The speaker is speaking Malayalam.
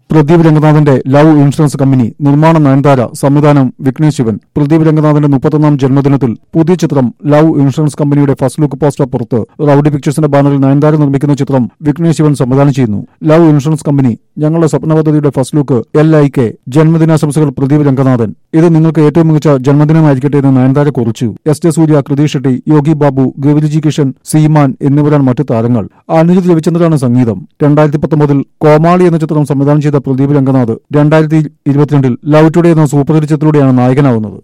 പ്രദീപ് രംഗനാഥന്റെ ലവ് ഇൻഷുറൻസ് കമ്പനി, നിർമ്മാണം നയൻതാര, സംവിധാനം വിഘ്നേഷ് ശിവൻ. പ്രദീപ് രംഗനാഥന്റെ 31ാം ജന്മദിനത്തിൽ പുതിയ ചിത്രം ലവ് ഇൻഷുറൻസ് കമ്പനിയുടെ ഫസ്റ്റ് ലുക്ക് പോസ്റ്റർ പുറത്ത്. റൌഡി പിക്ചേഴ്സിന്റെ ബാനറിൽ നയൻതാര നിർമ്മിക്കുന്ന ചിത്രം വിഘ്നേഷ് ശിവൻ സംവിധാനം ചെയ്യുന്നു. ലവ് ഇൻഷുറൻസ് കമ്പനി, ഞങ്ങളുടെ സ്വപ്ന പദ്ധതിയുടെ ഫസ്റ്റ് ലുക്ക് LIK. ജന്മദിനാശംസകൾ പ്രദീപ് രംഗനാഥൻ. ഇത് നിങ്ങൾക്ക് ഏറ്റവും മികച്ച ജന്മദിനമായിരിക്കട്ടെ എന്ന് നയൻതാര കുറിച്ചു. SJ സൂര്യ, കൃതി ഷെട്ടി, യോഗി ബാബു, ഗൗരിജി കിഷൻ, സീമാൻ എന്നിവരാണ് മറ്റു താരങ്ങൾ. അനുജിത് രവിചന്ദ്രനാണ് സംഗീതം. 2019 കോമാളി എന്ന ചിത്രം സംവിധാനം ചെയ്ത പ്രദീപ് രംഗനാഥ് 2022 ലവ് ടുഡേ എന്ന സൂപ്പർ ഹിറ്റ് ചിത്രത്തിലൂടെയാണ് നായകനാവുന്നത്.